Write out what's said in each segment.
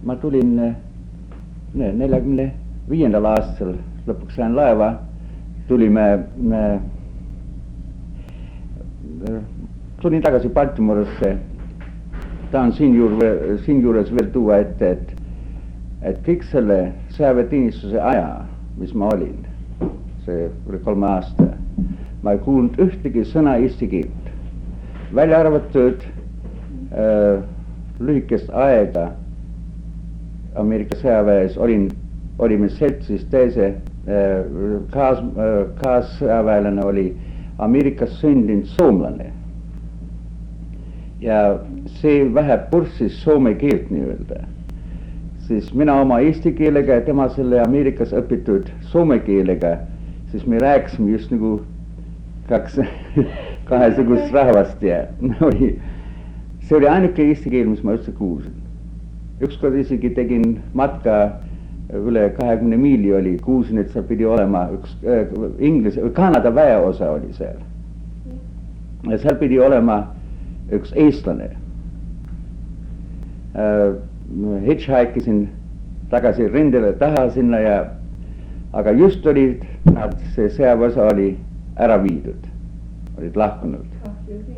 ma tulin 45. aastal, lõpuks sain laeva, tulin tagasi Baltimooresse. Tahan siinjuures veel tuua ette, et kõik selle sõjaväeteenistuse aja, mis ma olin, see 3 aasta, ma ei kuulnud ühtegi sõna eesti keelt, välja arvatud lühikest aega Ameerika sõjaväes olime seltsis teise kaassõjaväelane oli Ameerikas sündinud soomlane ja see vähe purssis soome keelt nii-öelda, siis mina oma eesti keelega ja tema selle Ameerikas õpitud soome keelega, siis me rääkisime just nagu kahesugust rahvast ja see oli ainuke eesti keel, mis ma üldse kuulsin. Ükskord isegi tegin matka üle 20 miili oli, kuulsin, et seal pidi olema üks Kanada väeosa oli seal. Ja seal pidi olema üks eestlane. Hitchhikisin tagasi rindele taha sinna aga just olid nad, see sõjaväeosa oli ära viidud, olid lahkunud.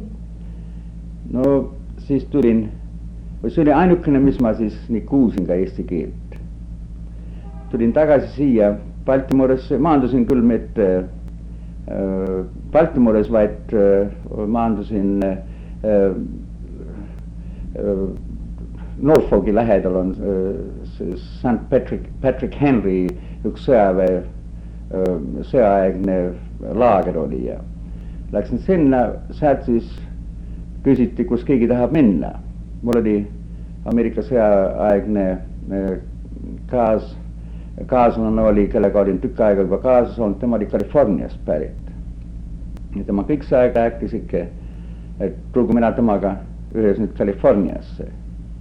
No siis tulin, see oli ainukene, mis ma siis nii kuulsin ka eesti keelt. Tulin tagasi siia Baltimooresse, maandusin küll mitte Baltimoores, vaid maandusin Norfolki lähedal on St. Patrick Henry üks sõjaaegne laager oli ja läksin sinna, sealt siis küsiti, kus keegi tahab minna. Mul oli Ameerika sõjaaegne kaaslane oli, kellega olin tükk aega juba kaasas olnud, tema oli Californiast pärit. Ja tema kõik see aeg rääkis ikka, et tulgu mina temaga ühes nüüd Californiasse.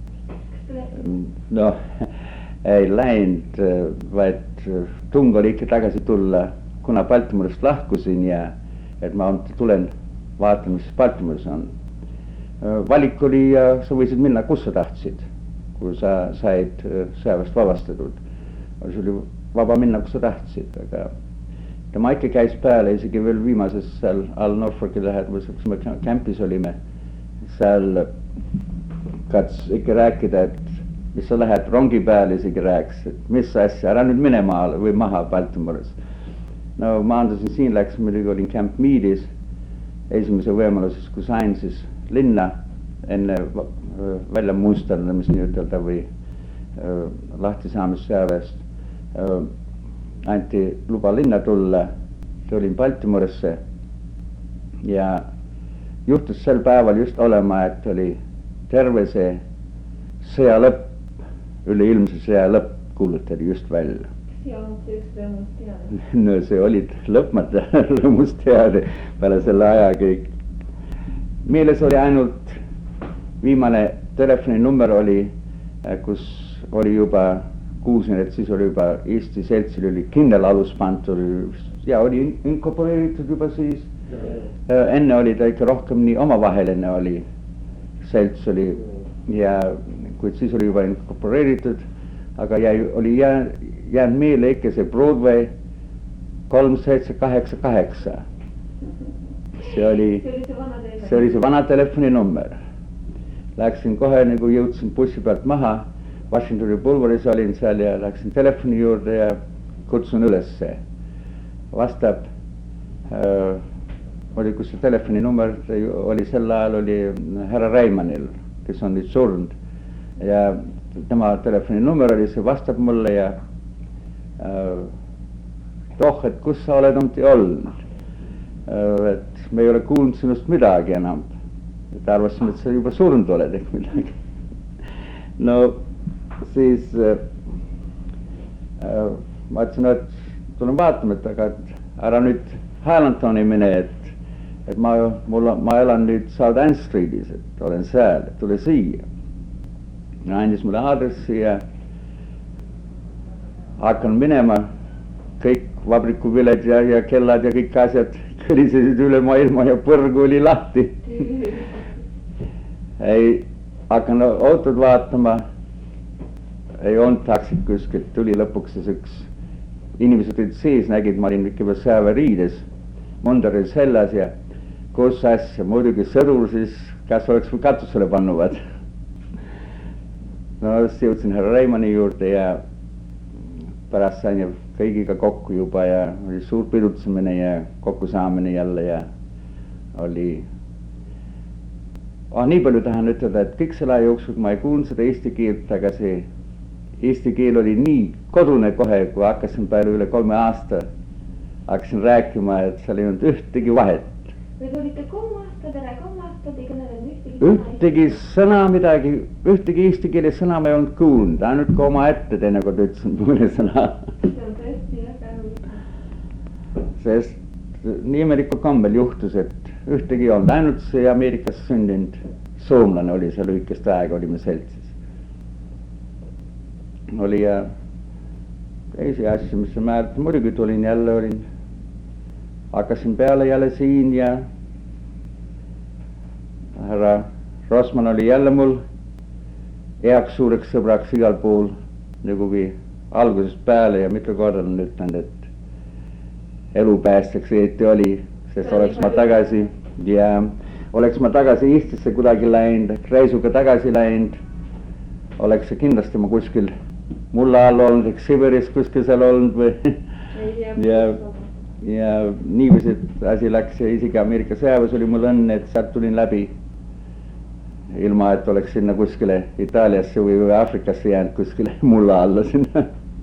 No, ei läinud, vaid tung oli ikka tagasi tulla, kuna Baltimoorist lahkusin ja et ma tulen vaatan, mis Baltimooris on. Valik oli ja sa võisid minna, kus sa tahtsid, kui sa said sõjaväest vabastatud. See oli vaba minna, kus sa tahtsid, aga tema ikka käis peale isegi veel viimases seal all Norfolki lähedal, kus me kämpis olime, seal kats ikka rääkida, et mis sa lähed rongi peale, isegi rääkis, et mis asja, ära nüüd mine maale või maha Baltimooris. No maandusin siin, läks muidugi olin Camp Meadis, esimese võimaluses, kui sain siis linna enne välja musterdamist nii-ütelda või lahti saamist sõjaväest. Anti luba linna tulla, tulin Baltimoorisse ja juhtus sel päeval just olema, et oli terve see sõja lõpp, üleilmse sõja lõpp kuulutati just välja. Ja on see üks rõõmusteade? No see olid lõpmata rõõmusteade peale selle aja kõik. Meeles oli ainult viimane telefoninumber oli, kus oli juba, kuulsin, et siis oli juba Eesti seltsil oli kindel alus pandud ja oli inkorporeeritud juba siis. Enne oli ta ikka rohkem nii omavaheline oli, selts oli ja kuid siis oli juba inkorporeeritud, aga oli jäänud meele ikka see Broadway 3788. See oli see vana telefoninumber. Läksin kohe, nagu jõudsin bussi pealt maha, Washingtoni Boulevardis olin seal ja läksin telefoni juurde ja kutsun ülesse. Vastab, oli kus see telefoninumber oli, sel ajal oli härra Reimanil, kes on nüüd surnud ja tema telefoninumber oli, see vastab mulle ja et kus sa oled olnud, et me ei ole kuulnud sinust midagi enam, et arvasime, et sa juba surnud oled ehk midagi. No siis ma ütlesin, et tulen vaatama, et aga ära nüüd Highlandtoni mine, et ma elan nüüd South End Streetis, et olen seal, et tule siia. Andis mulle aadressi ja hakkan minema, kõik vabrikuviled ja kellad ja kõik asjad kõlisesid üle maailma ja põrgu oli lahti. Ei, hakkan autod vaatama, ei olnud taksit kuskilt, tuli lõpuks siis üks, inimesed olid sees, nägid, ma olin ikka juba sõjaväeriides, Mondar oli seljas ja kus asja, muidugi sõdur siis, kas oleks või katusele pannuvad. No siis jõudsin härra Reimanni juurde ja pärast sain ju kõigiga kokku juba ja oli suur pidutsemine ja kokkusaamine jälle ja oli nii palju tahan ütelda, et kõik selle aja jooksul ma ei kuulnud seda eesti keelt, aga see eesti keel oli nii kodune kohe, kui hakkasin peale üle 3 aasta, hakkasin rääkima, et seal ei olnud ühtegi vahet. Või tulite 3 aasta, tere 3 aastat, ei kõnelenud ühtegi sõna midagi, ühtegi eesti keele sõna ma ei olnud kuulnud, ainult ka oma ette teinekord ütlesin mõne sõna. See on tõesti väga huvitav. Sest nii imelikul kombel juhtus, et ühtegi ei olnud, ainult see Ameerikas sündinud soomlane oli seal lühikest aega, olime seltsis. Oli ja teisi asju, mis see määrab, muidugi tulin jälle, hakkasin peale jälle siin ja härra Rosman oli jälle mul heaks suureks sõbraks igal pool, nagu algusest peale ja mitu korda on ütlenud, et elupäästjaks õieti oli, sest oleks ma tagasi ja oleks ma tagasi Eestisse kuidagi läinud, reisuga tagasi läinud, oleks see kindlasti ma kuskil mulla all olnud, eks Siberis kuskil seal olnud või ja niiviisi asi läks ja isegi Ameerika sõjaväes oli mul õnne, et sealt tulin läbi ilma, et oleks sinna kuskile Itaaliasse või Aafrikasse jäänud kuskile mulla alla sinna.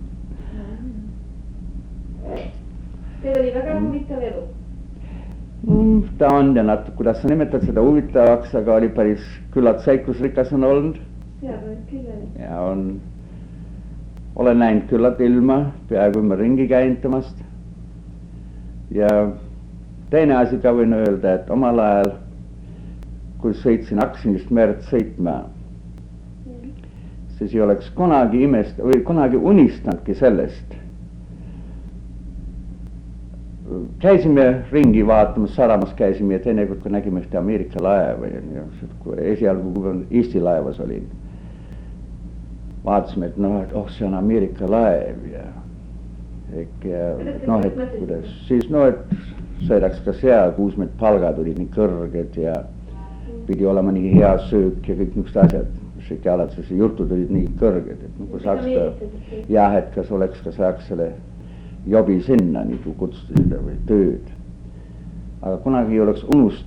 Teil oli väga huvitav elu. Ta on ja natuke, kuidas sa nimetad seda huvitavaks, aga oli päris küllalt seiklusrikas on olnud. Ja olen näinud küllalt ilma, peaaegu ümber ringi käinud temast. Ja teine asi ka võin öelda, et omal ajal, kui sõitsin, hakkasin just merd sõitma, siis ei oleks kunagi või kunagi unistanudki sellest. Käisime ringi vaatamas, sadamas käisime ja teinekord, kui nägime ühte Ameerika laeva ja esialgu, kui Eesti laevas olin, vaatasime, et see on Ameerika laev ja et kuidas, siis et sõidaks ka seal, kuus need palgad olid nii kõrged ja pidi olema nii hea söök ja kõik niisugused asjad, kõik alates jutud olid nii kõrged, et kui saaks jah, et kas oleks, ka saaks selle jobi sinna nagu kutsuda või tööd. Aga kunagi ei oleks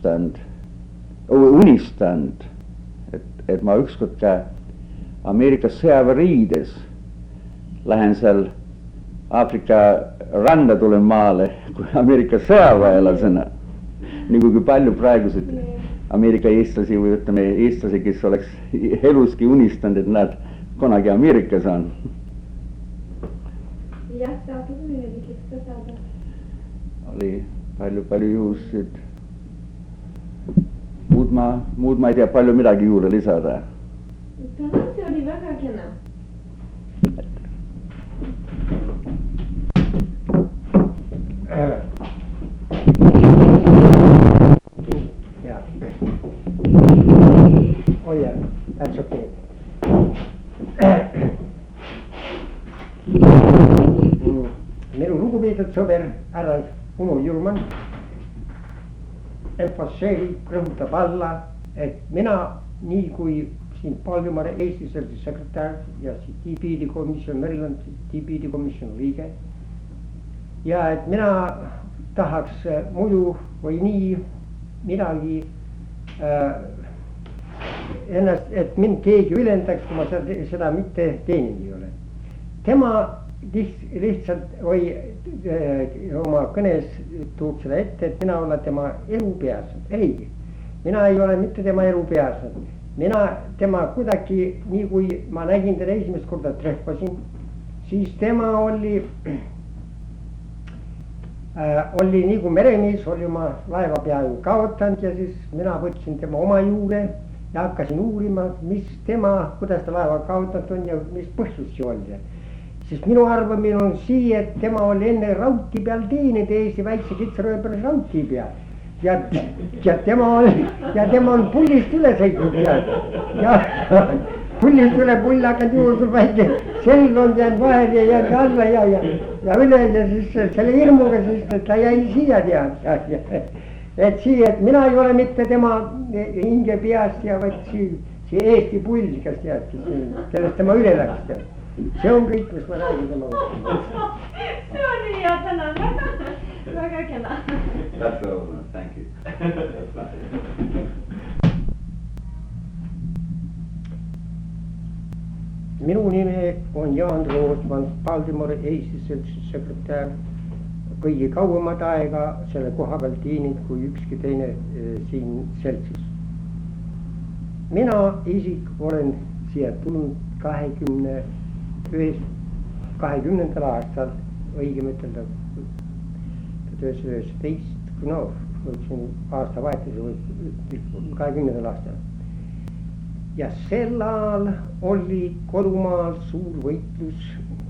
unistanud, et ma ükskord ka Ameerikas sõjaväeriides lähen seal Aafrika randa tulen maale kui Ameerika sõjaväelasena, nagu kui palju praegused Ameerika eestlasi või ütleme eestlasi, kes oleks eluski unistanud, et nad kunagi Ameerikas on. Jah, saadud mõnelikiks ka saada. Oli palju juhusid. Muud ma ei tea palju midagi juurde lisada. See oli väga kena. Yeah. Oh yeah, that's okay. Minu lugupeetud sõber härra Uno Jürman emfasseerib, rõhutab alla, et mina nii kui siin Paljumaare Eesti Seltsi sekretär ja TPD komisjon, Maryland TPD komisjoni liige ja et mina tahaks muidu või nii midagi ennast, et mind keegi ülendaks, kui ma seda mitte teeninud ei ole. Tema lihtsalt või oma kõnes tuub seda ette, et mina olen tema elupeaasad. Ei, mina ei ole mitte tema elupeaasad. Mina tema kuidagi, nii kui ma nägin teda esimest korda trehvasin, siis tema oli nii kui meremees, oli oma laeva peaaegu kaotanud ja siis mina võtsin tema oma juurde ja hakkasin uurima, kuidas ta laeva kaotanud on ja mis põhjus see oli. Siis minu arvamine on siia, et tema oli enne raudtee peal teeninud Eesti väikse kitsaröö peal raudtee peal. Ja tema on pullist üle sõitnud ja pullist üle pull hakanud juurde väike selg on jäänud vahele ja jäänud alla ja üleöö siis selle hirmuga siis ta jäi siia tead. Et siia, et mina ei ole mitte tema hinge peast ja vaid see Eesti pulsikas tead, sellest tema üle läks tead. See on kõik, mis ma räägin tema kohta. See on nii hea, tänan väga kena. That's all, thank you. Minu nimi on Jaan Roosman, Baltimore Eesti seltsi sekretär. Kõige kauemat aega selle koha peal teenid kui ükski teine siin seltsis. Mina isik olen siia tulnud 20. aastal, õigem ütelda 1919, no aasta vahetuse või 20. aastal. Ja sel ajal oli kodumaal suur võitlus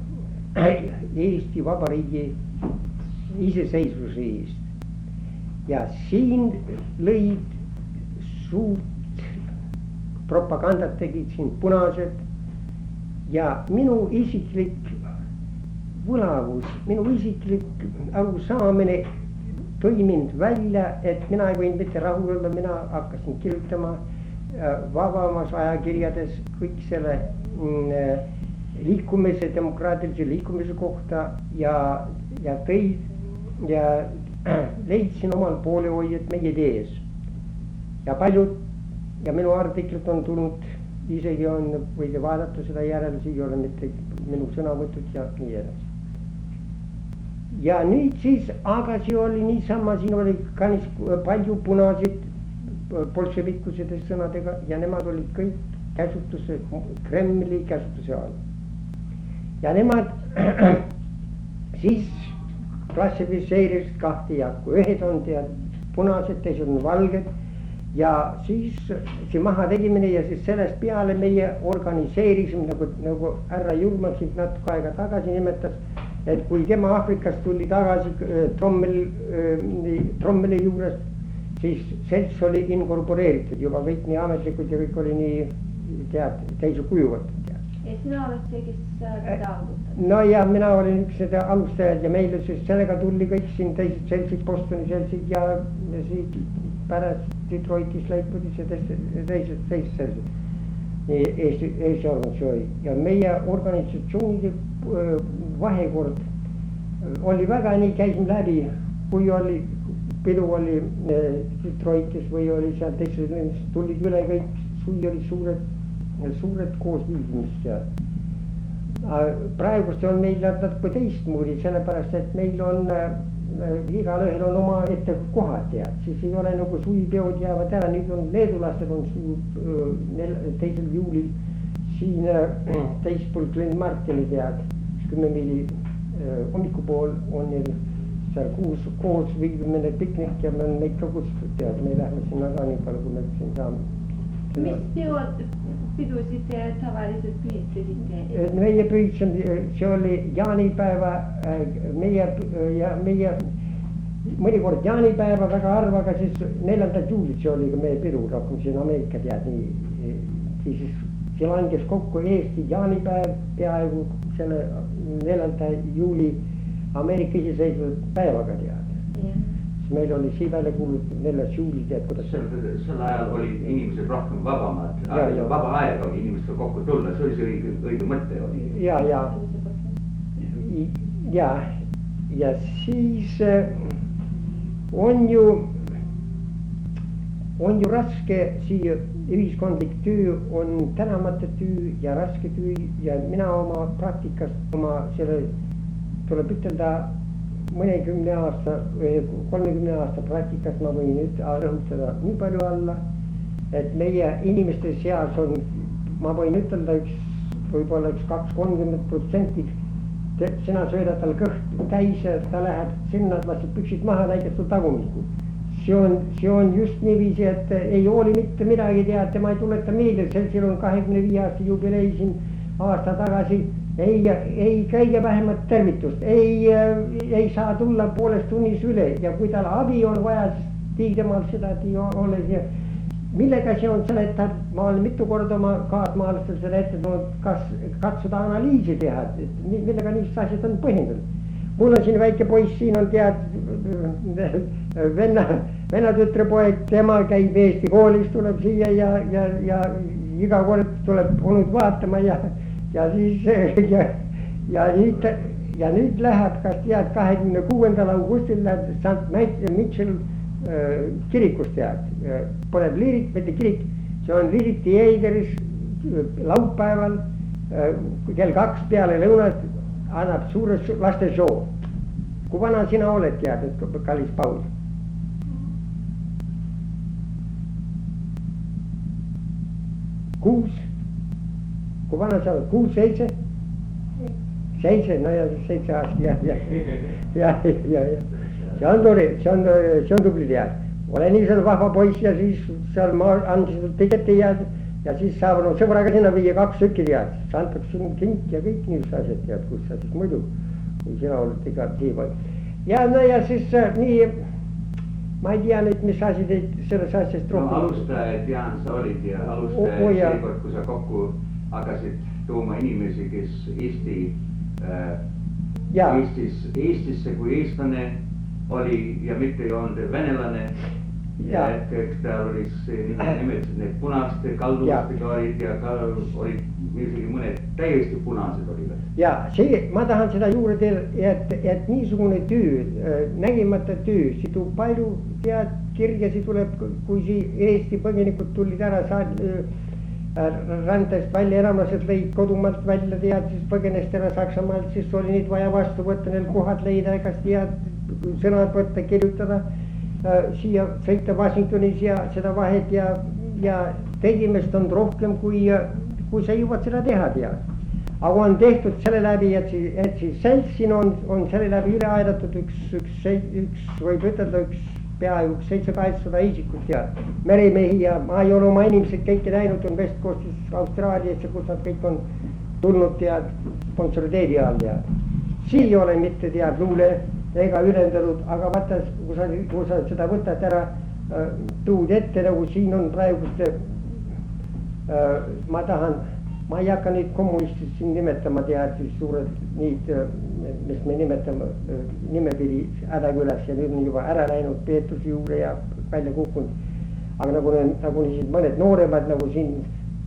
Eesti Vabariigi iseseisvuse eest. Ja siin lõid suurt propagandat tegid siin punased ja minu isiklik võlavus, minu isiklik arusaamine tõi mind välja, et mina ei võinud mitte rahul olla, mina hakkasin kirjutama vabamas ajakirjades kõik selle liikumise, demokraatilise liikumise kohta ja leidsin omal poolehoidjad meie idees. Ja paljud ja minu artiklid on tulnud, isegi on, võite vaadata seda järele, siin ei ole mitte minu sõnavõtud ja nii edasi. Ja nüüd siis, aga see oli niisama, siin oli kanis palju punasid bolševikusede sõnadega ja nemad olid kõik käsutuse, Kremli käsutuse all. Ja nemad siis klassifiseerisid kahte jakku, ühed on tead punased, teised on valged ja siis see maha tegimine ja siis sellest peale meie organiseerisime, nagu härra Julmasik natuke aega tagasi nimetas, et kui tema Aafrikast tuli tagasi Trommeli juurest, siis selts oli inkorporeeritud juba kõik nii ametlikud ja kõik oli nii tead, teise kuju võtnud tead. Ja sina oled see, kes seda algutab? No ja mina olin üks seda alustajad ja meile siis sellega tuli kõik siin teised seltsid, Bostoni seltsid ja siit pärast Detroitis, Lakewoodis ja teised seltsid. Eesti organisatsiooni ja meie organisatsioonide vahekord oli väga nii, käisime läbi, kui oli pidu oli Detroitis või oli seal teised, tulid üle kõik, suvi oli suured koosviibimist ja praegust on meil natuke teistmoodi, sellepärast et meil on igalühel on oma ette kohad tead, siis ei ole nagu suvipeod jäävad ära, nüüd on leedulastel on 2. juulil siin teispool Glen Martini tead, 10 miili hommikupool on neil seal koos viibimine piknik ja me on neid ka kutsutud tead, me lähme sinna ka nii palju, kui me siin saame. Mis pidusid te tavaliselt pühitsesite? Meie pühitsesime, see oli jaanipäeva, meie mõnikord jaanipäeva väga harva, aga siis 4. juulit see oli ka meie pidu, rohkem siin Ameerika tead nii, siis see langes kokku Eesti jaanipäev peaaegu selle 4. juuli Ameerika iseseisvuse päevaga tead. Meil oli siin välja kuulutud 4. juuli tead, kuidas sel ajal olid inimesed rohkem vabamad, vaba aega oli inimestel kokku tulla, see oli see õige mõte oli. Ja siis on ju raske siia ühiskondlik töö on tänamatu töö ja raske töö ja mina oma praktikast, oma selle tuleb ütelda mõnikümne aasta, 30 aasta praktikast ma võin nüüd rõhutada nii palju alla, et meie inimeste seas on, ma võin ütelda võib-olla 2-30%, sina söödad tal kõht täis ja ta läheb sinna, laseb püksid maha, näitab sul tagumikku. See on just niiviisi, et ei hooli mitte midagi tead, tema ei tuleta meelde, seltsil on 25 aasta jubilei siin aasta tagasi, ei kõige vähemat tervitust, ei saa tulla pooles tunnis üle ja kui tal abi on vaja, siis temal seda ei ole millega see on seletatud, ma olen mitu korda oma kaasmaalastel seda ette tulnud, kas katsuda analüüsi teha, et millega niisugused asjad on põhjendatud. mul on siin väike poiss, siin on venna tütrepoeg, tema käib Eesti koolis, tuleb siia ja iga kord tuleb olnud vaatama ja siis ja nüüd läheb, kas tead, 26. augustil läheb St. Mitchell kirikus tead, paneb liirik, mitte kirik, see on Lyric Theateris laupäeval kell 2 peale lõunat annab suure laste show. Kui vana sina oled tead, et kallis Paul? Kuus? Kui vana sa oled? 6, 7? 7, no ja 7 aastat, ja. See on tore, see on tubli tead. Olen nii seal vahva poiss ja siis seal ma andsin tiketi ja siis saab sõbraga sinna viia 2 tükki tead. See antakse sinna kink ja kõik niisugused asjad tead, kus sa siis muidu, kui sina oled ikka tiiva. Ja no ja siis nii, ma ei tea nüüd, mis asi teid selles asjast rohkem. No alustajad, Jaan, sa olid ja alustajad seekord, kui sa kokku hakkasid tooma inimesi, kes Eestisse kui eestlane oli ja mitte ei olnud venelane ja eks ta oli nimetatud need punaste kalduvastega olid ja ka olid isegi mõned täiesti punased olivad. Ja see, ma tahan seda juurde teha, et niisugune töö, nägimata töö, see tuleb palju tead kirjasi tuleb, kui Eesti põgenikud tulid ära rändest välja, enamused lõid kodumaalt välja tead, siis põgenest ära Saksamaalt, siis oli neid vaja vastu võtta, neil kohad leida, kas tead, sõnad võtta, kirjutada, siia sõita Washingtonis ja seda vahet ja tegimist on rohkem, kui sa jõuad seda teha tead. Aga on tehtud selle läbi, et siis seltsin on selle läbi üle aidatud üks võib ütelda peaaegu 700-800 isikut tead, meremehi ja ma ei ole oma inimesed kõike näinud, on West Coastis Austraaliasse, kus nad kõik on tulnud tead konsolideeri all tead. Siin ei ole mitte tead luule ega ülendatud, aga vaata, kui sa seda võtad ära, tuud ette nagu siin on praegust, ma ei hakka neid kommunistid siin nimetama tead, siis suured neid, mis me nimetame nimepidi Hädakülas ja nüüd on juba ära läinud Peetruse juurde ja välja kukkunud. Aga nagu mõned nooremad nagu siin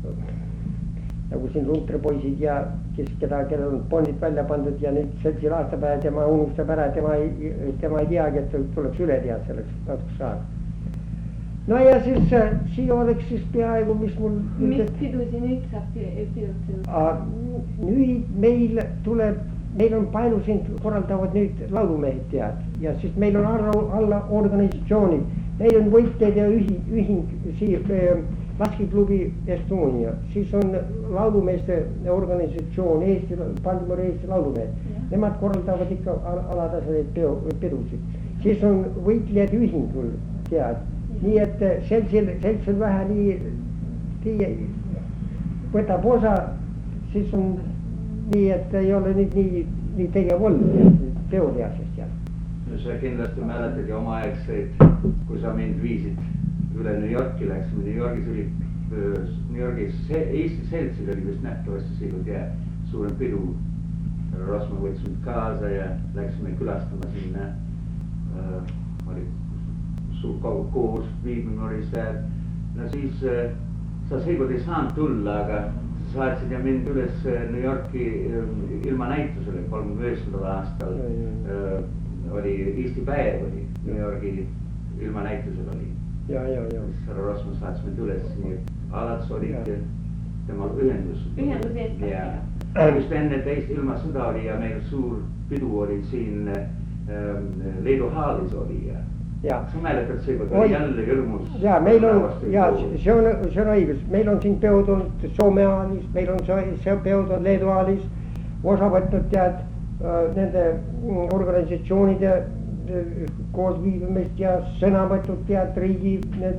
Runtre-poisid ja kellel on bondid välja pandud ja nüüd seltsil aastapäev tema unustab ära, tema ei teagi, et tuleks üle tead selleks natuke saada. No ja siis siia oleks siis peaaegu, mis mul... Mis pidusi nüüd saab pidutsenud? Nüüd meil on palju siin korraldavad nüüd laulumehed tead ja siis meil on alla organisatsioonid, meil on võitleid ja ühing, laskiklubi Estonia, siis on laulumeeste organisatsioon, Baltimore Eesti laulumehed, nemad korraldavad ikka alataseid pidusid, siis on võitlejad ühingul tead. Nii et seltsil vähe nii võtab osa, siis on nii, et ei ole nüüd nii tegev olnud teooriasest jah. Sa kindlasti mäletad ja omaaegseid, kui sa mind viisid üle New Yorki, läksime New Yorgis Eesti seltsil oli vist nähtavasti seega suurem pidu. Rosma võtsime kaasa ja läksime külastama sinna, oli suur koos viibimine oli seal. No siis sa seekord ei saanud tulla, aga sa saatsid ja mind üles New Yorki ilmanäitusele 39. aastal oli Eesti päev oli New Yorgi ilmanäitusel oli. Ja. Härra Rosma saatis mind üles, nii et alates oli temal ühendus. Ühendus eest. Just enne teist ilmasõda oli ja meil suur pidu oli siin Leedu haalis oli ja sa mäletad seekord oli jälle hirmus. Ja meil on, see on õigus, meil on siin peod olnud Soome haalis, meil on see peod olnud Leedu haalis, osa võtnud tead nende organisatsioonide koos viibimist ja sõna võtnud tead riigi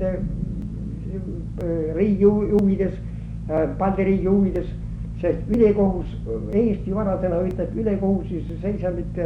huvides, Balti riigi huvides, sest ülekohus, Eesti vanasõna ütleb ülekohus, siis seisab mitte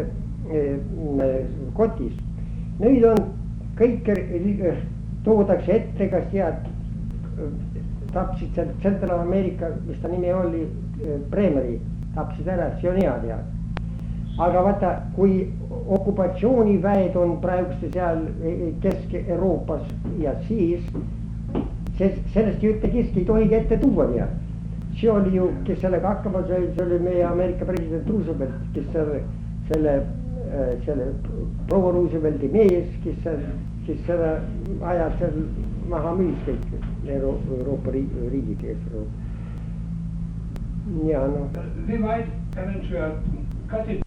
kotis. Nüüd on kõik toodakse ette, kas tead tapsid sealt Central America, mis ta nimi oli, Bremeri, tapsid ära, see on hea teada. Aga vaata, kui okupatsiooniväed on praeguste seal Kesk-Euroopas ja siis sellest ju ühte keski ei tohigi ette tuua tead. See oli ju, kes sellega hakkama sai, see oli meie Ameerika president Roosevelt, kes selle proua Roosevelti mees, kes seda ajad seal maha müüs kõik Euroopa riigid. Ja no. Wie weit eventueel Kati?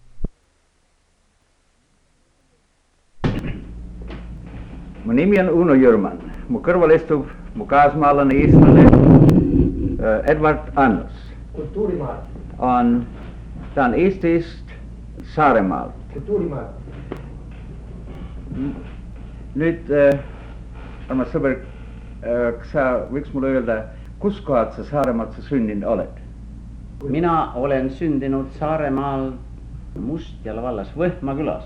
Mu nimi on Uno Jürman, mu kõrval istub mu kaasmaalane eestlane Edward Annus. Kultuurimaal. Ta on Eestist Saaremaalt. Kultuurimaal. Nüüd, armas sõber, kas sa võiks mulle öelda, kus kohad sa Saaremaalt sa sündinud oled? Mina olen sündinud Saaremaal Mustjala vallas Võhma külas,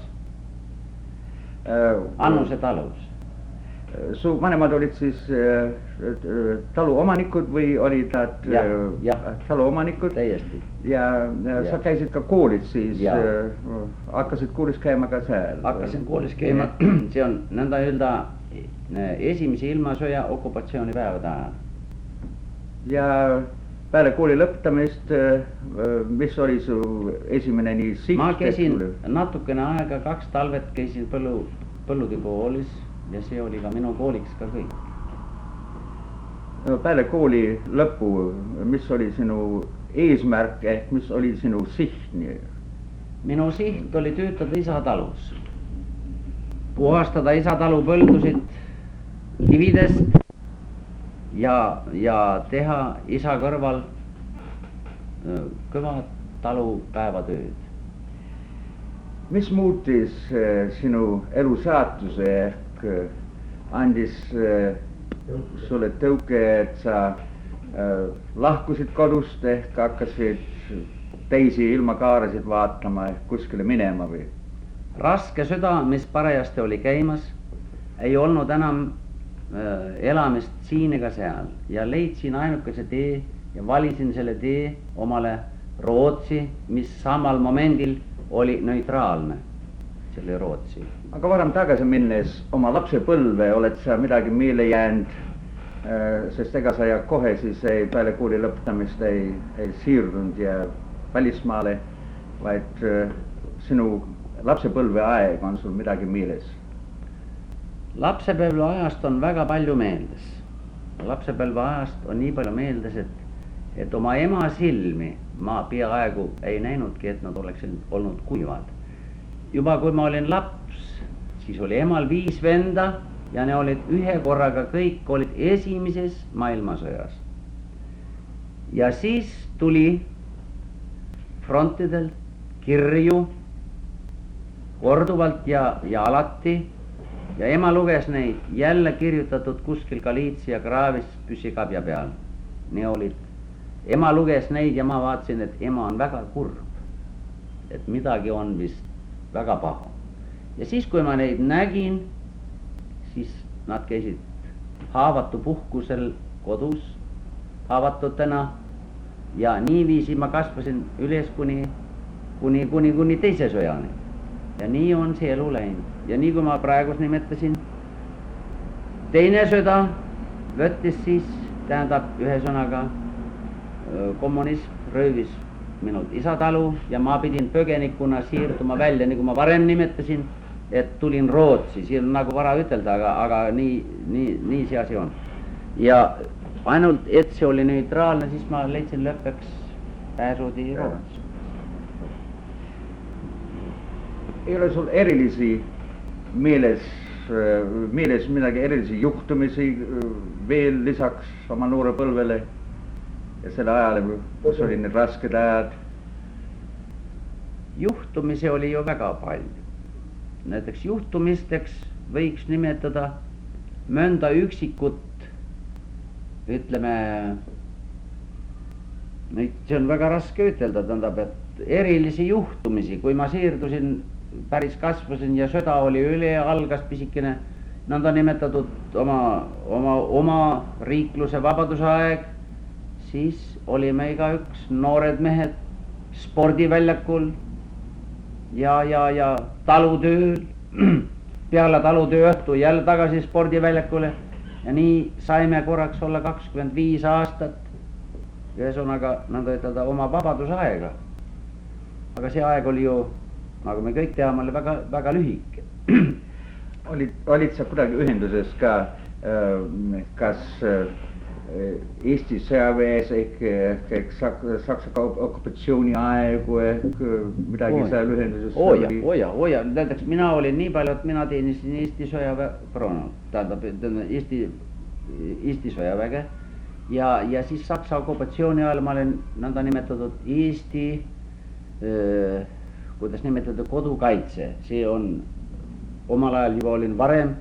Annuse talus. Su vanemad olid siis taluomanikud või olid nad taluomanikud? Täiesti. Ja sa käisid ka koolis siis, hakkasid koolis käima ka seal? Hakkasin koolis käima, see on nõnda öelda esimese ilmasõja okupatsioonipäevade ajal. Ja peale kooli lõpetamist, mis oli su esimene nii siht? Ma käisin natukene aega, 2 talvet käisin Põllude koolis ja see oli ka minu kooliks ka kõik. No, peale kooli lõppu, mis oli sinu eesmärk ehk mis oli sinu siht? Minu siht oli töötada isatalus, puhastada isatalu põldusid kividest ja teha isa kõrval kõva talupäevatööd. Mis muutis sinu elu saatuse ehk andis sulle tõuke, et sa lahkusid kodust ehk hakkasid teisi ilmakaarasid vaatama ehk kuskile minema või? Raske sõda, mis parajasti oli käimas, ei olnud enam elamist siin ega seal ja leidsin ainukese tee ja valisin selle tee omale Rootsi, mis samal momendil oli neutraalne, selle Rootsi. Aga varem tagasi minnes oma lapsepõlve oled sa midagi meele jäänud, sest ega sa kohe siis peale kooli lõpetamist ei siirdunud ja välismaale, vaid sinu lapsepõlve aeg on sul midagi meeles? Lapsepõlve ajast on väga palju meeldes. Lapsepõlve ajast on nii palju meeldes, et oma ema silmi ma peaaegu ei näinudki, et nad oleksid olnud kuivad. Juba kui ma olin laps, siis oli emal 5 venda ja ne olid ühe korraga kõik olid esimeses maailmasõjas. Ja siis tuli frontidelt kirju korduvalt ja alati ja ema luges neid jälle kirjutatud kuskil Galiitsia kraavis püsikabja peal. Ne olid. Ema luges neid ja ma vaatasin, et ema on väga kurb, et midagi on vist väga paha. Ja siis kui ma neid nägin, siis nad käisid haavatu puhkusel kodus haavatutena ja niiviisi ma kasvasin üles kuni teise sõjani. Ja nii on see elu läinud. Ja nii kui ma praegus nimetasin, teine sõda võttis siis, tähendab ühe sõnaga, kommunism röövis minult isatalu ja ma pidin põgenikuna siirduma välja, nagu ma varem nimetasin, et tulin Rootsi, siin on nagu vara ütelda, aga nii see asi on. Ja ainult, et see oli neutraalne, siis ma leidsin lõppeks pääsudi Rootsi. Ei ole sul erilisi meeles midagi erilisi juhtumisi veel lisaks oma noore põlvele ja selle ajale, kus oli need rasked ajad? Juhtumisi oli ju väga palju. Näiteks juhtumisteks võiks nimetada mõnda üksikut, ütleme, see on väga raske ütelda, tähendab, et erilisi juhtumisi, kui ma siirdusin, päris kasvasin ja sõda oli üle, algas pisikene nõndanimetatud oma riikluse vabadusaeg, siis olime igaüks noored mehed spordiväljakul ja talutööl, peale talutöö õhtu jälle tagasi spordiväljakule ja nii saime korraks olla 25 aastat, ühesõnaga nõnda ütelda oma vabadusaega. Aga see aeg oli ju, nagu me kõik teame, oli väga lühike. Olid sa kuidagi ühenduses ka, kas Eesti sõjaväes ehk Saksa okupatsiooni aegu ehk midagi seal ühenduses? Oja, näiteks mina olin nii palju, et mina teenisin Eesti sõjaväe proonal, tähendab Eesti sõjaväge ja siis Saksa okupatsiooni ajal ma olen nõndanimetatud Eesti, kuidas nimetada, kodukaitse, see on omal ajal juba olin varem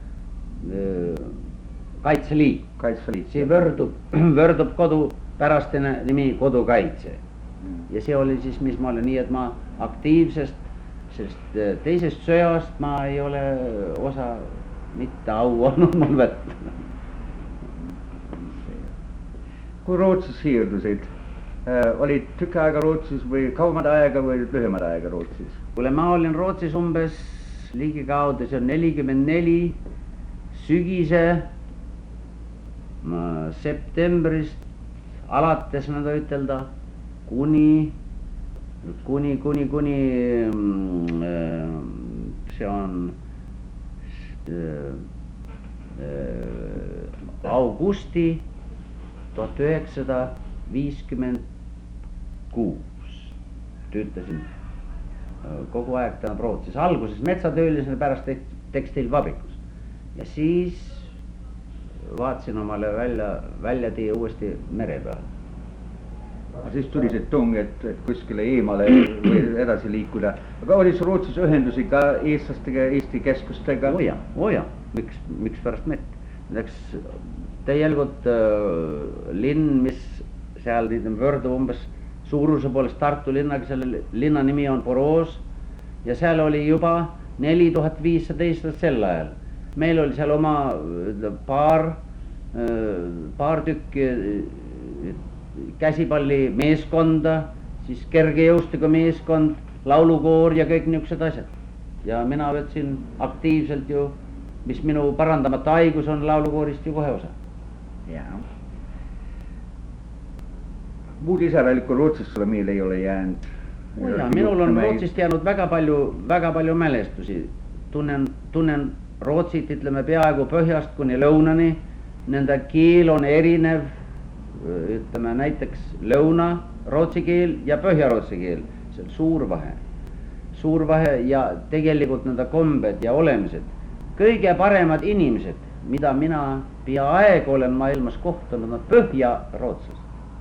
Kaitseliit, see võrdub kodupärastine nimi kodukaitse ja see oli siis, mis ma olin, nii et ma aktiivsest, sest teisest sõjast ma ei ole osa mitte au olnud mul võtta. Kui Rootsis siirdusid, olid tükk aega Rootsis või kauemad aega või lühemad aega Rootsis? Kuule, ma olin Rootsis umbes ligikaudu, see on 44 sügise septembrist alates nõnda ütelda kuni see on augusti 1956 töötasin kogu aeg tähendab Rootsis, alguses metsatöölisena, pärast tekstiilvabrikus ja siis vaatasin omale välja tee uuesti mere peale. Siis tuli see tung, et kuskile eemale või edasi liikuda, aga oli see Rootsis ühendusi ka eestlastega, Eesti keskustega? Oja, miks pärast mitte. Näiteks täielikult linn, mis seal võrdub umbes suuruse poolest Tartu linnaga, selle linna nimi on Boroos ja seal oli juba 4500 sel ajal. Meil oli seal oma paar tükki käsipalli meeskonda, siis kergejõustiku meeskond, laulukoor ja kõik niisugused asjad. Ja mina võtsin aktiivselt ju, mis minu parandamata haigus on, laulukoorist ju kohe osa. Jaa. Muud isävälikku Rootsist sulle meil ei ole jäänud? Minul on Rootsist jäänud väga palju mälestusi. Tunnen Rootsit, ütleme peaaegu põhjast kuni lõunani, nende keel on erinev, ütleme näiteks lõuna rootsi keel ja põhjarootsi keel, see on suur vahe ja tegelikult nende kombed ja olemised, kõige paremad inimesed, mida mina peaaegu olen maailmas kohtunud, on põhjarootslased.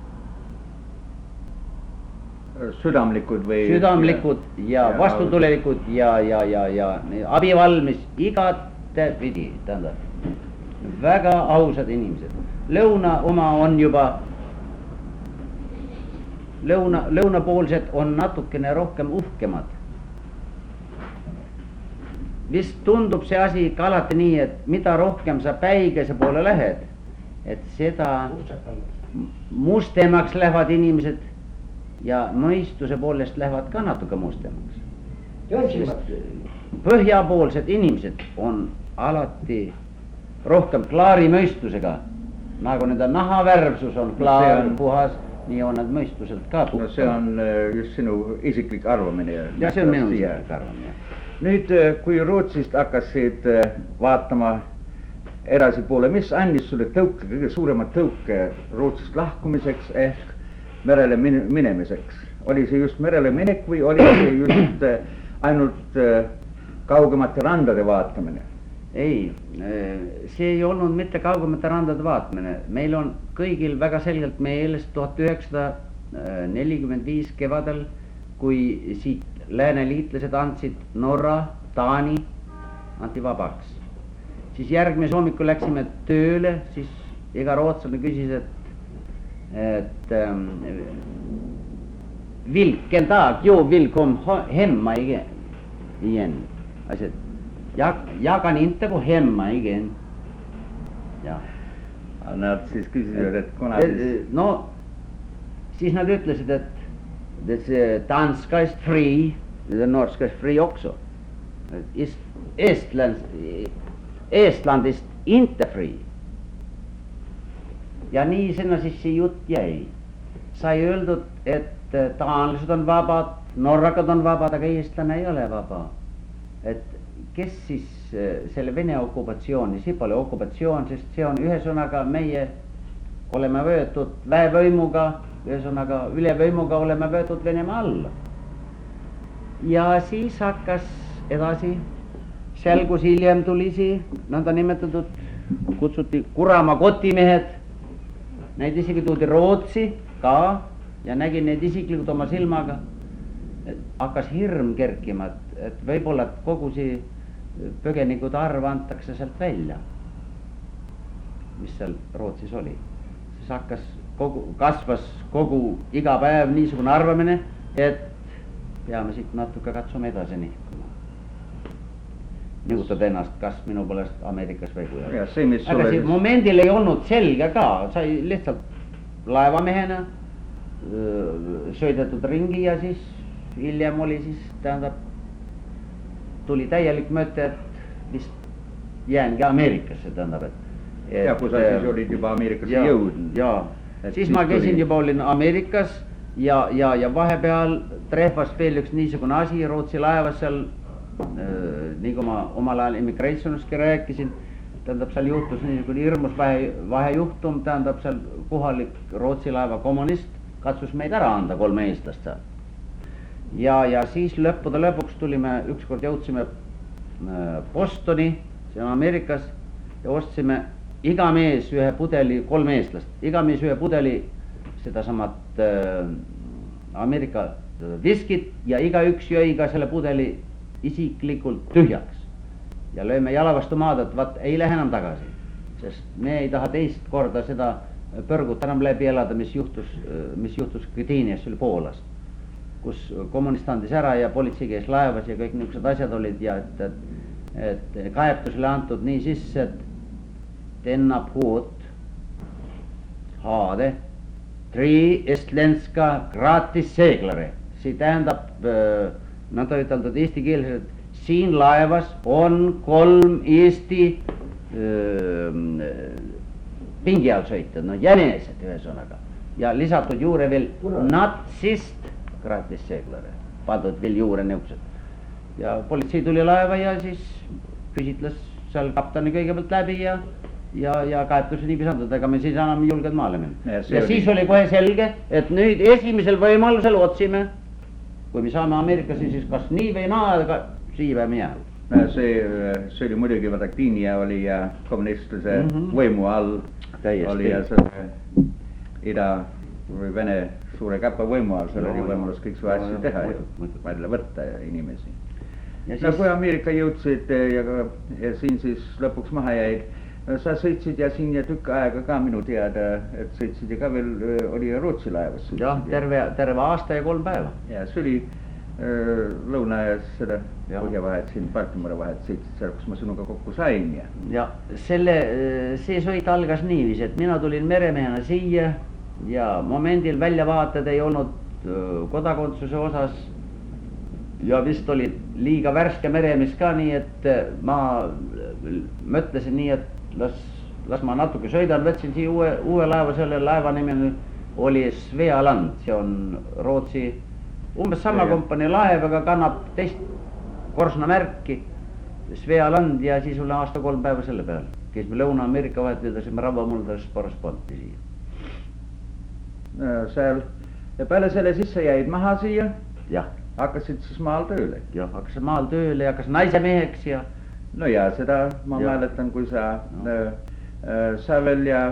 Südamlikud ja vastutulelikud ja abivalmis igat pidi, tähendab, väga ausad inimesed. Lõuna oma on juba, lõunapoolsed on natukene rohkem uhkemad. Vist tundub see asi ka alati nii, et mida rohkem sa päikese poole lähed, et seda mustemaks lähevad inimesed ja mõistuse poolest lähevad ka natuke mustemaks. Põhjapoolsed inimesed on alati rohkem klaari mõistusega, nagu nende nahavärvsus on klaar, puhas, nii on nad mõistuselt ka puhtad. No see on just sinu isiklik arvamine. Ja see on minu isiklik arvamine. Nüüd, kui Rootsist hakkasid vaatama edasi poole, mis andis sulle tõuke, kõige suuremat tõuke Rootsist lahkumiseks ehk merele minemiseks? Oli see just merele minek või oli see just ainult kaugemate randade vaatamine? Ei, see ei olnud mitte kaugemate randade vaatmine. Meil on kõigil väga selgelt meeles 1945 kevadel, kui siit lääneliitlased andsid Norra, Taani, anti vabaks. Siis järgmise hommikul läksime tööle, siis iga rootslane küsis, et vilken dag, jo vill kom hemma igen. Ja kan inte gå hemma igen. Ja. Nad siis küsisid, et kuna siis... No, siis nad ütlesid, et see Danska ist fri, ja Norska ist fri också. Estland ist inte fri. Ja nii sinna siis see jutt jäi. Sai öeldud, et taanlased on vabad, norrakad on vabad, aga eestlane ei ole vaba. Et kes siis selle Vene okupatsiooni, see pole okupatsioon, sest see on ühesõnaga meie oleme võetud väevõimuga, ühesõnaga ülevõimuga oleme võetud Venemaa alla. Ja siis hakkas edasi, selgus hiljem tuli see nõnda nimetatud, kutsuti Kuramaa kotimehed, neid isegi tuudi Rootsi ka ja nägin neid isiklikult oma silmaga, et hakkas hirm kerkima, et võib-olla kogu see põgenikude arv antakse sealt välja, mis seal Rootsis oli. Siis hakkas kasvas kogu iga päev niisugune arvamine, et peame siit natuke katsume edasi nihkuma. Nihutada ennast, kas minu poolest Ameerikas või kui. Aga see momendil ei olnud selge ka, sai lihtsalt laevamehena sõidetud ringi ja siis hiljem oli siis tähendab tuli täielik mõte, et vist jäängi Ameerikasse, tähendab, et ja kui sa siis olid juba Ameerikasse jõudnud. Ja, siis ma käisin juba olin Ameerikas ja vahepeal trehvas veel üks niisugune asi Rootsi laevas seal, nii kui ma omal ajal immigrationuski rääkisin, tähendab seal juhtus niisugune hirmus vahejuhtum, tähendab seal kohalik Rootsi laeva kommunist katsus meid ära anda 3 eestlast seal. Ja siis lõppude lõpuks tulime, ükskord jõudsime Bostoni, see on Ameerikas, ja ostsime iga mees ühe pudeli, 3 eestlast, iga mees ühe pudeli seda samat Ameerika viskit ja igaüks jõi ka selle pudeli isiklikult tühjaks. Ja lööme jala vastu maad, et vaat ei lähe enam tagasi, sest me ei taha teist korda seda põrgut enam läbi elada, mis juhtus Gdynias, see oli Poolas, kus kommunist andis ära ja politsei käis laevas ja kõik niisugused asjad olid ja et kaebtusele antud nii sisse, et denna båt hade 3 estländska gratisseglare. See tähendab, nõnda üteldud eesti keeles, et siin laevas on 3 Eesti pingialsõitjad, no jänesed ühesõnaga ja lisatud juurde veel natsist gratisseglare, pandud veel juurde niisugused. Ja politsei tuli laeva ja siis küsitles seal kaptani kõigepealt läbi ja kaetusi nii pisandud, ega me siis enam julged maale minna. Ja siis oli kohe selge, et nüüd esimesel võimalusel otsime, kui me saame Ameerikasse, siis kas nii või naa, aga siia peame jääma. See oli muidugi Gdynia oli ja kommunistlase võimu all oli ja see ida või Vene suure käpa võimu all, seal oli võimalus kõik su asju teha ja välja võtta inimesi. No kui Ameerika jõudsid ja siin siis lõpuks maha jäid, sa sõitsid ja siin ja tükk aega ka minu teada, et sõitsid ja ka veel oli Rootsi laevas. Jah, terve aasta ja 3 päeva. Ja see oli lõuna ja seda põhjavahet siin Baltimore vahet sõitsid seal, kus ma sinuga kokku sain. Ja see sõit algas niivis, et mina tulin meremehena siia ja momendil väljavaated ei olnud kodakondsuse osas ja vist oli liiga värske meremees ka, nii et ma mõtlesin nii, et las ma natuke sõidan, võtsin siia uue laeva, selle laeva nimi oli Svealand, see on Rootsi umbes sama kompanii laev, aga kannab teist korsnamärki Svealand ja siis oli aasta 3 päeva selle peal. Käisime Lõuna-Ameerika vahet, vedasime Ravamuldas Sportsponti siia. Seal ja peale selle sisse jäid maha siia? Jah. Hakkasid siis maal tööle? Jah, hakkasin maal tööle ja hakkasin naisemeheks ja... No ja seda ma mäletan, kui sa veel ja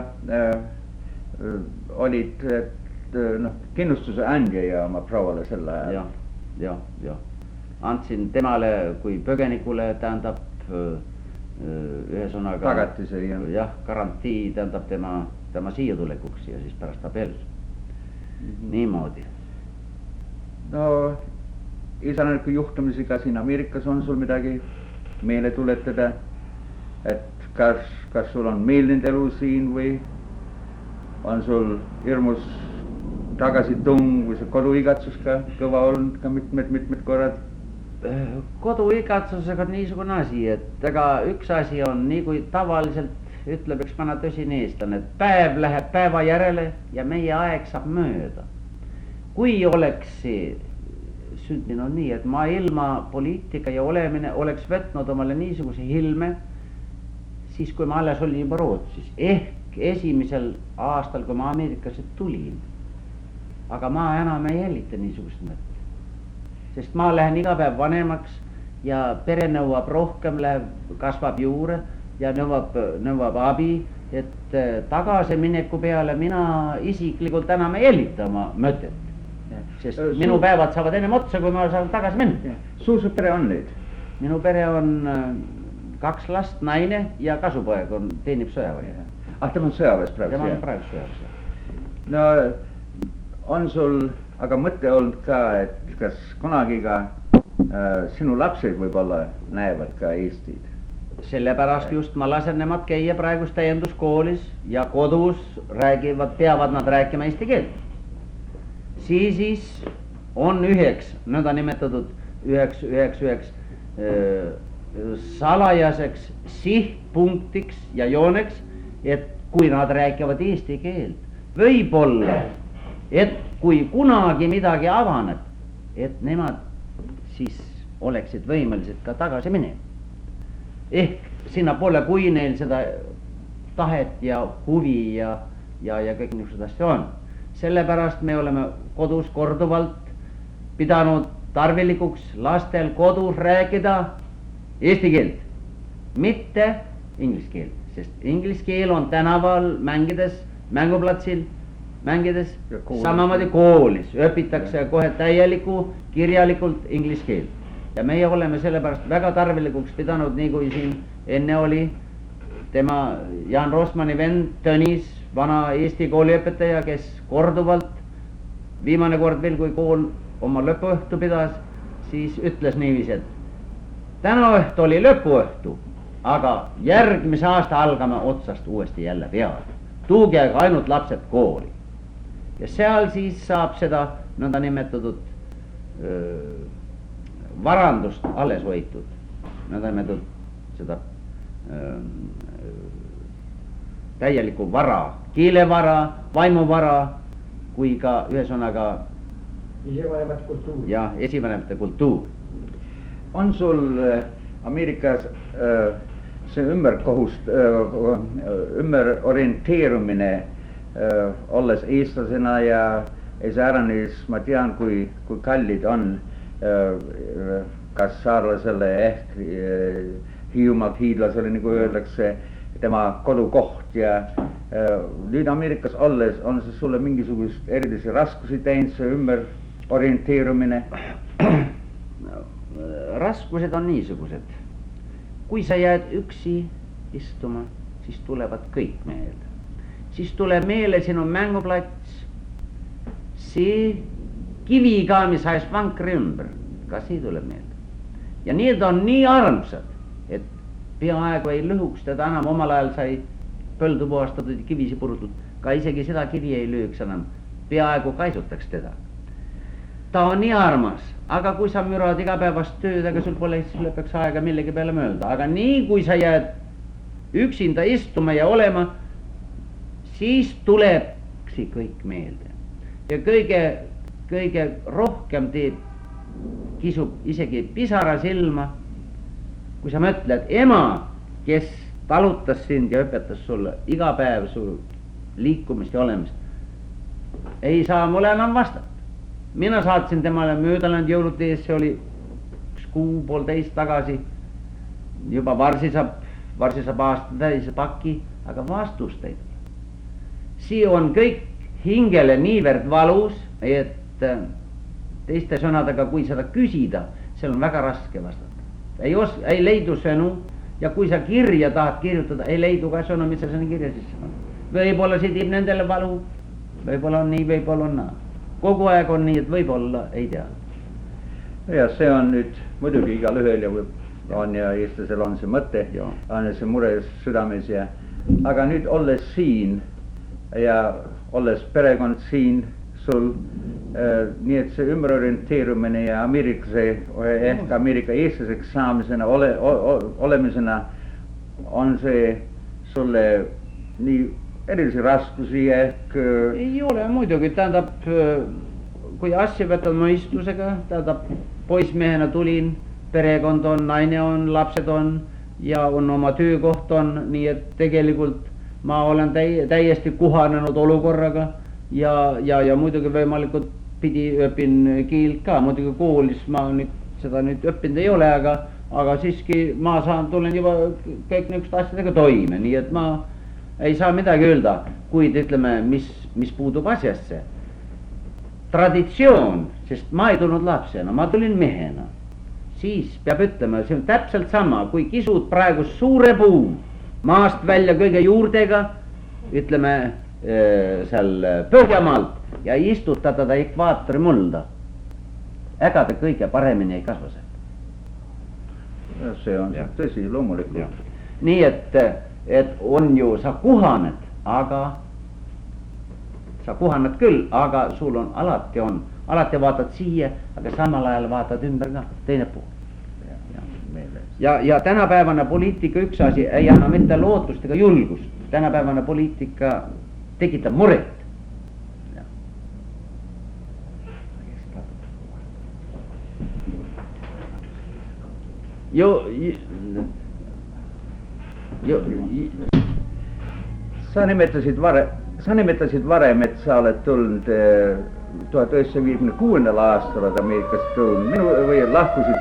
olid kindlustuse andja ja oma prouale selle ajal. Ja. Andsin temale kui põgenikule, tähendab ühesõnaga... Tagatise, jah, garantii, tähendab tema siia tulekuks ja siis pärast abellus. Niimoodi. No, isänänikku juhtumisi ka siin Ameerikas on sul midagi meile tuletada, et kas sul on meeldinud elu siin või on sul hirmus tagasitung või see koduigatsus ka kõva olnud ka mitmed korrad? Koduigatsusega on niisugune asi, et ega üks asi on nii kui tavaliselt ütleb üks vana tõsine eestlane, et päev läheb päeva järele ja meie aeg saab mööda. Kui oleks sündinud nii, et ma ilma poliitika ja olemine oleks võtnud omale niisuguse hilme, siis kui ma alles olin juba Rootsis, ehk esimesel aastal, kui ma Ameerikasse tulin, aga ma enam ei jälita niisugust mõtet. Sest ma lähen iga päev vanemaks ja pere nõuab rohkem, kasvab juurde ja nõuab abi, et tagasimineku peale mina isiklikult enam ei jälita oma mõtet. Sest minu päevad saavad ennem otsa, kui ma saan tagasi minna. Suur pere on nüüd? Minu pere on 2 last, naine ja kasupoeg teenib sõjaväes. Tema on sõjaväes praegu? Tema on praegu sõjaväes. No on sul aga mõte olnud ka, et kas kunagi ka sinu lapsed võib-olla näevad ka Eestid? Sellepärast just ma lasen nemad käia praegust täienduskoolis ja kodus peavad nad rääkima eesti keelt. Siis on üheks nõndanimetatud üheks salajaseks sihtpunktiks ja jooneks, et kui nad räägivad eesti keelt, võib-olla, et kui kunagi midagi avaneb, et nemad siis oleksid võimelised ka tagasi minema. Ehk sinnapoole, kui neil seda tahet ja huvi ja kõik niisugused asja on. Sellepärast me oleme kodus korduvalt pidanud tarvilikuks lastel kodus rääkida eesti keelt, mitte inglise keelt, sest inglise keel on tänaval mängides, mänguplatsil mängides, samamoodi koolis õpitakse kohe kirjalikult inglise keelt. Ja meie oleme sellepärast väga tarvilikuks pidanud, nii kui siin enne oli tema Jaan Rosmani vend Tõnis, vana Eesti kooliõpetaja, kes korduvalt, viimane kord veel, kui kool oma lõpuõhtu pidas, siis ütles niiviisi, et täna õhtu oli lõpuõhtu, aga järgmise aasta algame otsast uuesti jälle peale. Tuuge ainult lapsed kooli. Ja seal siis saab seda nõndanimetatud varandust alles hoitud, nõndanimetatud seda täielikku vara, keelevara, vaimuvara, kui ka ühesõnaga esivanemate kultuur. Ja esivanemate kultuur. On sul Ameerikas see ümber orienteerumine olles eestlasena ja iseäranis ma tean, kui kallid on kas saarlasele ehk Hiiumaalt hiidlasele, nagu öeldakse, tema kodukoht ja nüüd Ameerikas olles on see sulle mingisugust erilisi raskusi teinud, see ümber orienteerumine? Raskused on niisugused. Kui sa jääd üksi istuma, siis tulevad kõik meelde. Siis tuleb meele sinu mänguplats, see kivi ka, mis hais vankri ümber, ka see tuleb meelde. Ja need on nii armsad, et peaaegu ei lõhuks teda enam. Omal ajal sai põldu puhastatud ja kivisi purutud, ka isegi seda kivi ei lüüks enam, peaaegu kaisutaks teda. Ta on nii armas, aga kui sa mürad igapäevast tööd, aga sul pole siis lõpeks aega millegi peale mõelda. Aga nii kui sa jääd üksinda istuma ja olema, siis tuleb see kõik meelde. Ja kõige rohkem kisub isegi pisara silma, kui sa mõtled, ema, kes talutas sind ja õpetas sulle iga päev sul liikumist ja olemist, ei saa mulle enam vastata. Mina saatsin temale möödaland jõulude ees, see oli 1 kuu, 1,5 tagasi, juba varsi saab aasta täise paki, aga vastust ei tule. See on kõik hingele niivõrd valus, et teiste sõnadega, kui seda küsida, seal on väga raske vastata. Ei leidu sõnu ja kui sa kirja tahad kirjutada, ei leidu ka sõnu, mis sa sõna kirja sisse on. Võib-olla see teeb nendele valu, võib-olla on nii, võib-olla on naa. Kogu aeg on nii, et võib-olla ei tea. Ja see on nüüd muidugi igal ühel ja on ja eestlasel on see mõte, Joo. on see mure südames ja aga nüüd olles siin ja olles perekond siin sul, nii et see ümberorienteerumine ja ehk Ameerika eestlaseks saamisena, olemisena on see sulle nii erilisi raskusi ehk ei ole muidugi, tähendab, kui asja võtad mõistusega, tähendab, poissmehena tulin, perekond on, naine on, lapsed on ja on oma töökoht on, nii et tegelikult ma olen täiesti kuhanenud olukorraga ja muidugi võimalikult pidi õpin keelt ka, muidugi koolis ma seda õppinud ei ole, aga siiski ma tulen juba kõik niisuguste asjadega toime, nii et ma ei saa midagi öelda, kuid ütleme, mis puudub asjasse. Traditsioon, sest ma ei tulnud lapsena, ma tulin mehena. Siis peab ütlema, see on täpselt sama, kui kisud praegu suure puu maast välja kõige juurdega, ütleme seal Põhjamaalt ja istutada ta ekvaatori mulda. Ega ta kõige paremini ei kasva seal. See on tõsi, loomulikult. Nii et on ju, sa kuhaned, sa kuhaned küll, aga sul on alati vaatad siia, aga samal ajal vaatad ümber ka, teine pool. Ja tänapäevane poliitika üks asi ei anna mitte lootust ega julgust. Tänapäevane poliitika tekitab muret. Sa nimetasid varem, et sa oled tulnud 1956. aastal Ameerikast tulnud,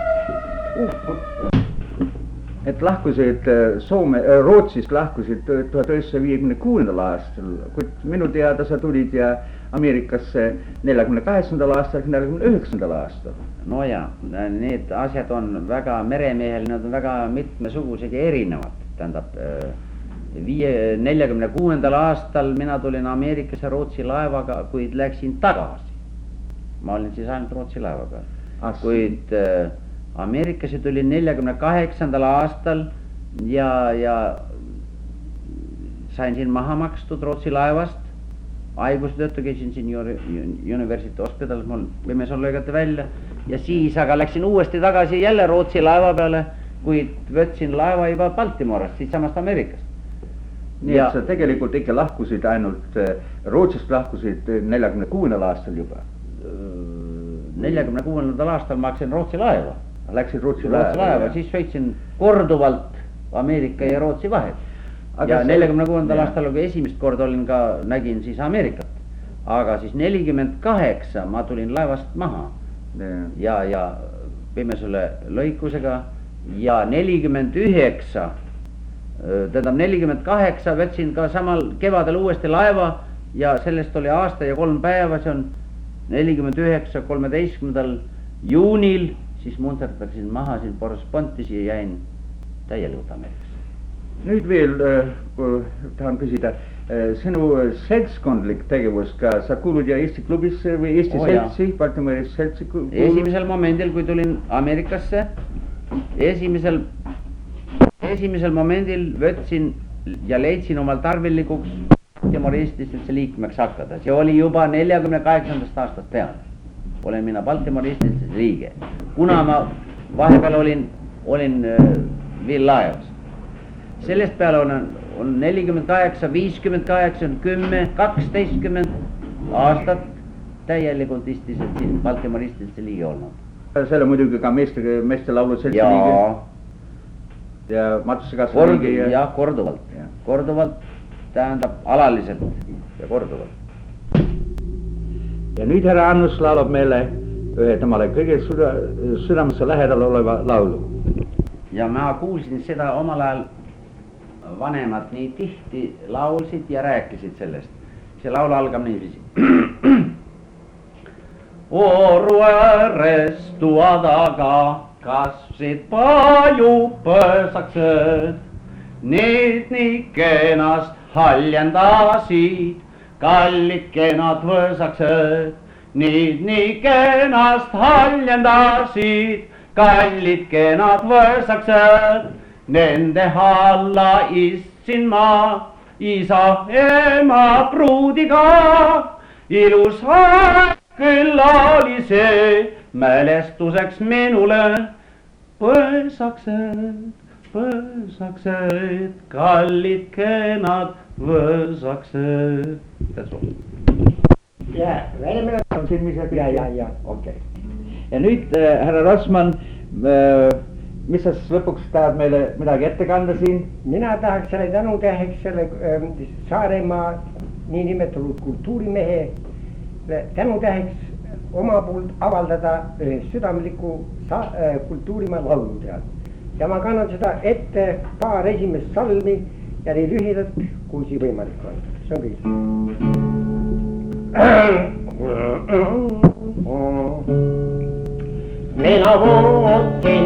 lahkusid Rootsist lahkusid 1956. aastal, kuid minu teada sa tulid ja Ameerikasse 48. aastal, 49. aastal. No ja, need asjad on väga meremehel, need on väga mitmesugused ja erinevad. Tähendab, 46. aastal mina tulin Ameerikasse Rootsi laevaga, kuid läksin tagasi. Ma olin siis ainult Rootsi laeva peal. Kuid Ameerikasse tuli 48. aastal ja sain siin maha makstud Rootsi laevast. Haigustöötu käisin siin University Hospitalis, mul viimes on lõigati välja ja siis aga läksin uuesti tagasi jälle Rootsi laeva peale, kuid võtsin laeva juba Baltimorast, siis samast Ameerikast. Nii et sa tegelikult ikka lahkusid ainult, Rootsist lahkusid 46. aastal juba? 46. aastal ma hakkasin Rootsi laeva. Läksid Rootsi laeva, siis sõitsin korduvalt Ameerika ja Rootsi vahet. Ja 46. aastal, kui esimest korda nägin siis Ameerikat, aga siis 48 ma tulin laevast maha ja pimesele lõikusega ja 49, tähendab 48 võtsin ka samal kevadel uuesti laeva ja sellest oli aasta ja 3 päeva, see on 49, 13. juunil, siis munsterdasin maha siin Borspontis ja jäin täielikult Ameerikasse. Nüüd veel tahan küsida, sinu seltskondlik tegevus ka, sa kuulud ja Eesti klubisse või Eesti seltsi, Baltimori seltsi kuulud? Esimesel momendil, kui tulin Ameerikasse, esimesel momendil võtsin ja leidsin omal tarvilikuks Baltimoristisse liikmeks hakata. See oli juba 48. aastast peale. Olen mina Baltimoristisse liige. Kuna ma vahepeal olin veel laevas. Sellest peale on 48, 58, 10, 12 aastat täielikult istiselt siin Baltimoristisse liige olnud. Selle muidugi ka meeste lauluseltsi liige ja Matsusekassa liige. Ja korduvalt, tähendab alaliselt ja korduvalt. Ja nüüd härra Annus laulab meile ühe temale kõige südamesse lähedal oleva laulu. Ja ma kuulsin seda omal ajal, vanemad nii tihti laulsid ja rääkisid sellest. See laul algab niiviisi. Oru ääres tuua taga kasvasid paljupõõsaksed. Need nii kenast haljendasid, kallid kenad võõsaksed. Need nii kenast haljendasid, kallid kenad võõrsaksed, nende alla istsin ma isa, ema, pruudiga. ilus aeg küll oli see, mälestuseks minule võõrsaksed, võõrsaksed, kallid kenad võõrsaksed. Ja Välimäe on silmis ja. okei. Ja nüüd härra Rossmann, mis sa siis lõpuks tahad meile midagi ette kanda siin? Mina tahaks selle tänutäheks selle Saaremaa niinimetatud kultuurimehe tänutäheks oma poolt avaldada südamliku kultuurimaa laulutead. Ja ma kannan seda ette paar esimest salmi ja nii lühidalt, kui see võimalik on. See on kõik. Mina vootsin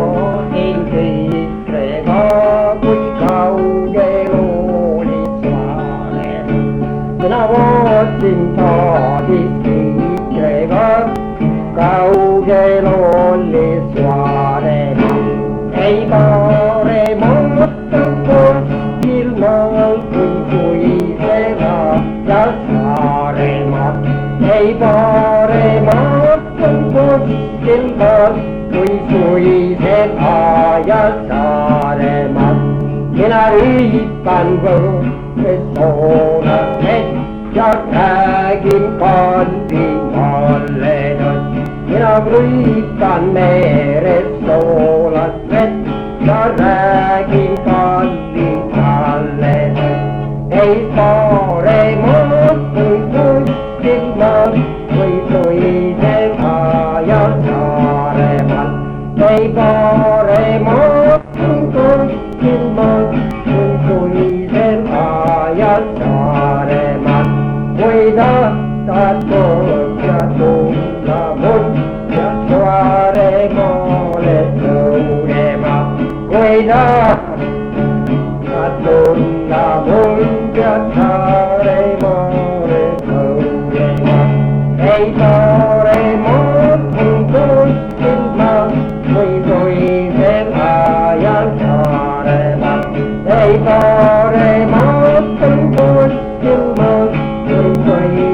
tiitrega, kui kaugel olid saare. Mina vootsin tiitrega, kaugel olid saare. Ei paremat kuskil maal kui suisena ja Saaremaal. Ei paremat kuskil maal kui suisena ja Saaremaal. Mina rüüpan võõres soolas vett ja räägin kallimalle nüüd. Mina rüüpan meres soolas vett ja räägin kallimalle nüüd. Ei paremat kuskil maal kui suisena ja Saaremaal. Ei paremat kuskil maal kui suisena ja Saaremaal. Kui tahtad kohta tulla mul ja Saaremaale tõurema. Kui tahtad tulla mul ja Saaremaale tõurema. Ei paremat kuskil maal kui suisena ja Saaremaal. Ei paremat kuskil maal kui suisena